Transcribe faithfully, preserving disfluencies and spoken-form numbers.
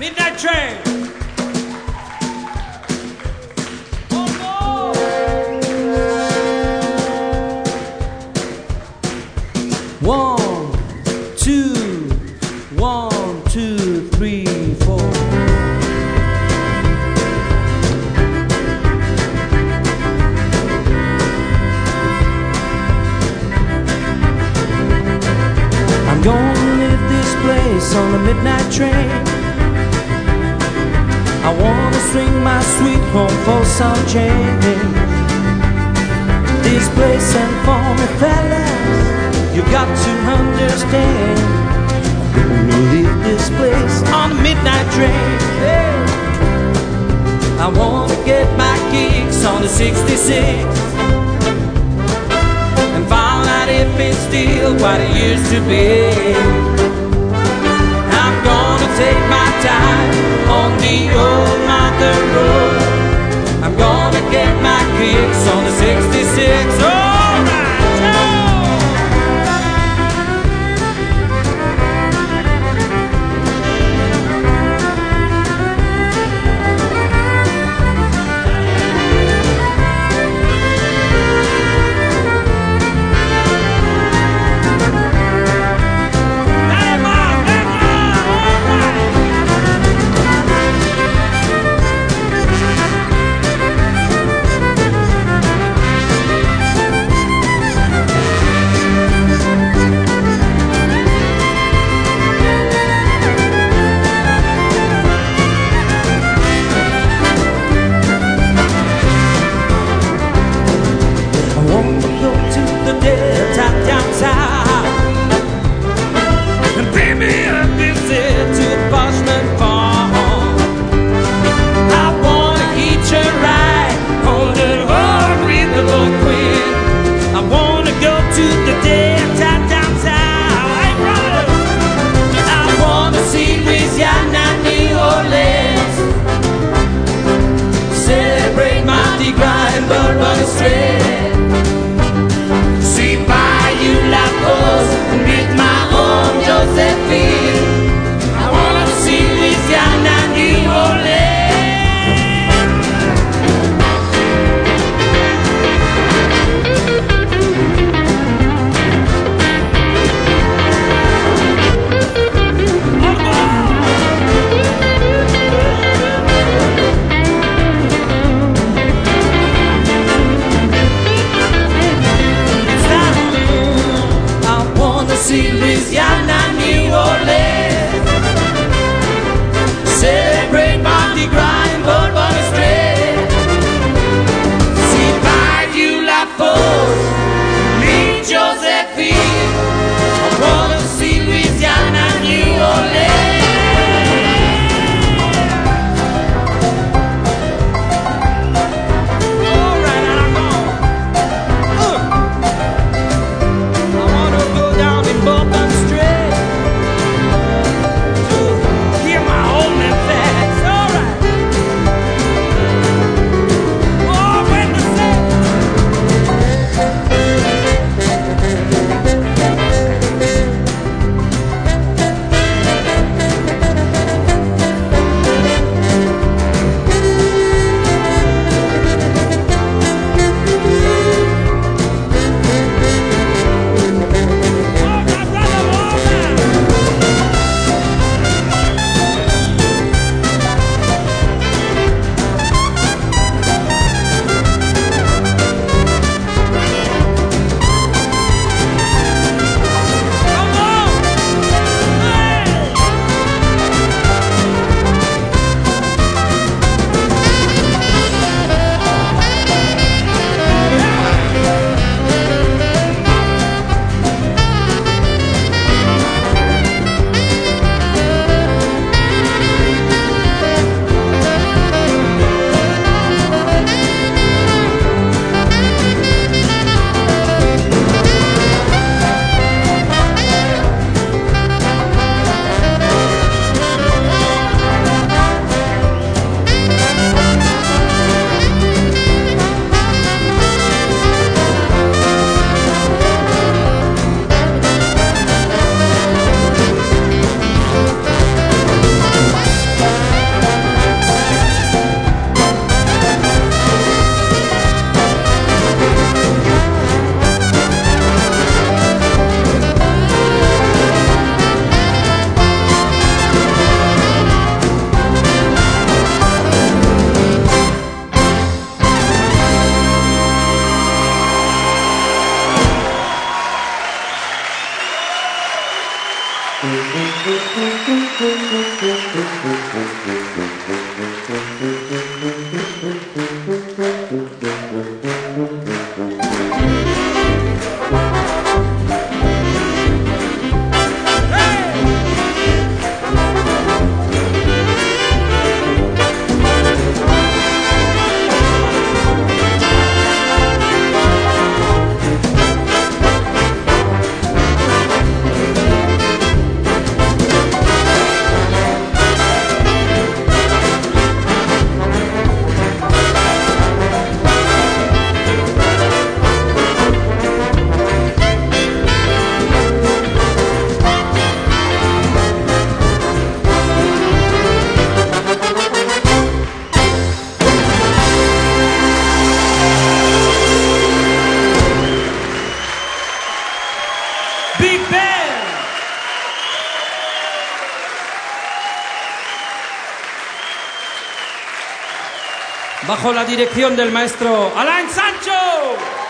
Midnight Train. One, two, one, two, three, four. I'm gonna leave this place on the midnight train. I wanna swing my sweet home for some change. This place ain't for me, fellas, you got to understand. I'm gonna leave this place on the midnight train. Hey. I wanna get my kicks on the sixty-six and find out if it's still what it used to be. I'm gonna take my time on the old mountain road. I'm gonna get my kicks on the sixty-six. All right. Big Band. Bajo la dirección del maestro Alain Sancho.